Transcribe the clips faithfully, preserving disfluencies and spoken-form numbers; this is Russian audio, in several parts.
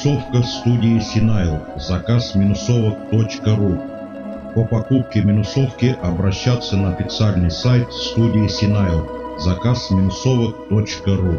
Минусовка студии Синайл. Заказ минусовок точка ру. По покупке минусовки обращаться на официальный сайт студии Синайл. Заказ минусовок точка ру.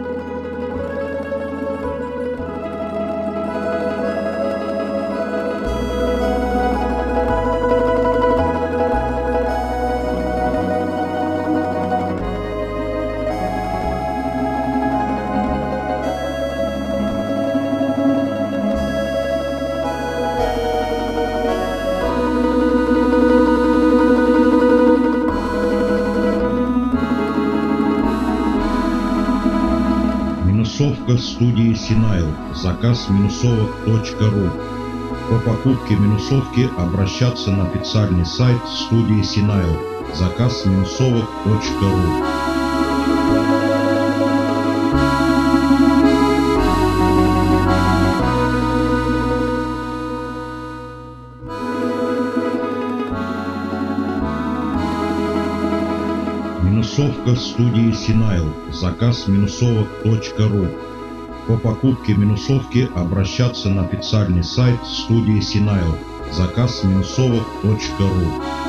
Минусовка студии Синайл. Заказ минусовок точка ру. По покупке минусовки обращаться на официальный сайт студии Синайл. Заказ минусовок точка ру. Минусовка студии Синайл. Заказ минусовок точка ру. По покупке минусовки обращаться на официальный сайт студии Синайл. Заказ минусовок точка ру.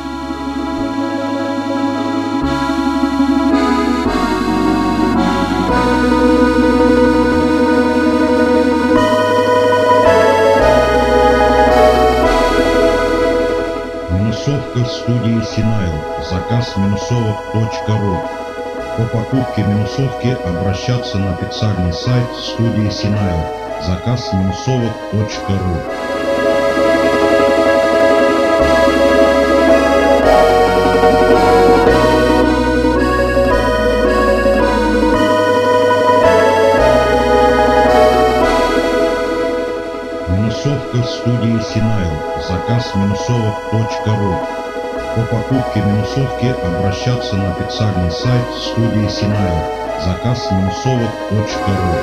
Минусовка студии Синайл. Заказ минусовок точка ру. По покупке минусовки обращаться на официальный сайт студии Синайл. Заказ минусовок точка ру. Минусовка студии Синайл. Заказ минусовок точка ру. По покупке минусовки обращаться на официальный сайт студии Синайл. Заказ минусовок точка ру.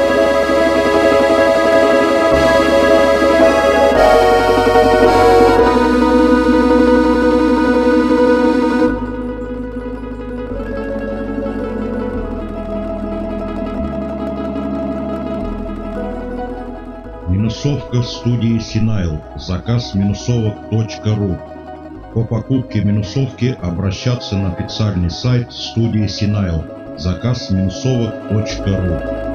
Минусовка студии Синайл. Заказ минусовок точка ру. По покупке минусовки обращаться на официальный сайт студии Синайл. Заказ минусовок точка ру.